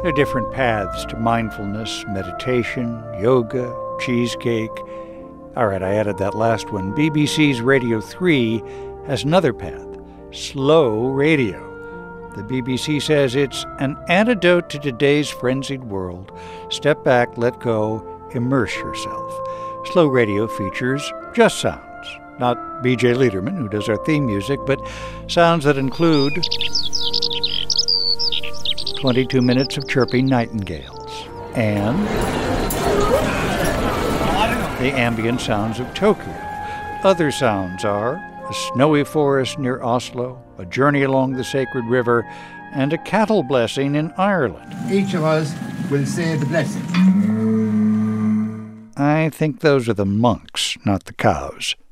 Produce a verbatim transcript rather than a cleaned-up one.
There are different paths to mindfulness, meditation, yoga, cheesecake. All right, I added that last one. B B C's Radio three has another path, slow radio. The B B C says it's an antidote to today's frenzied world. Step back, let go, immerse yourself. Slow radio features just sounds, not B J Liederman, who does our theme music, but sounds that include twenty-two minutes of chirping nightingales and the ambient sounds of Tokyo. Other sounds are a snowy forest near Oslo, a journey along the sacred river, and a cattle blessing in Ireland. Each of us will say the blessing. I think those are the monks, not the cows.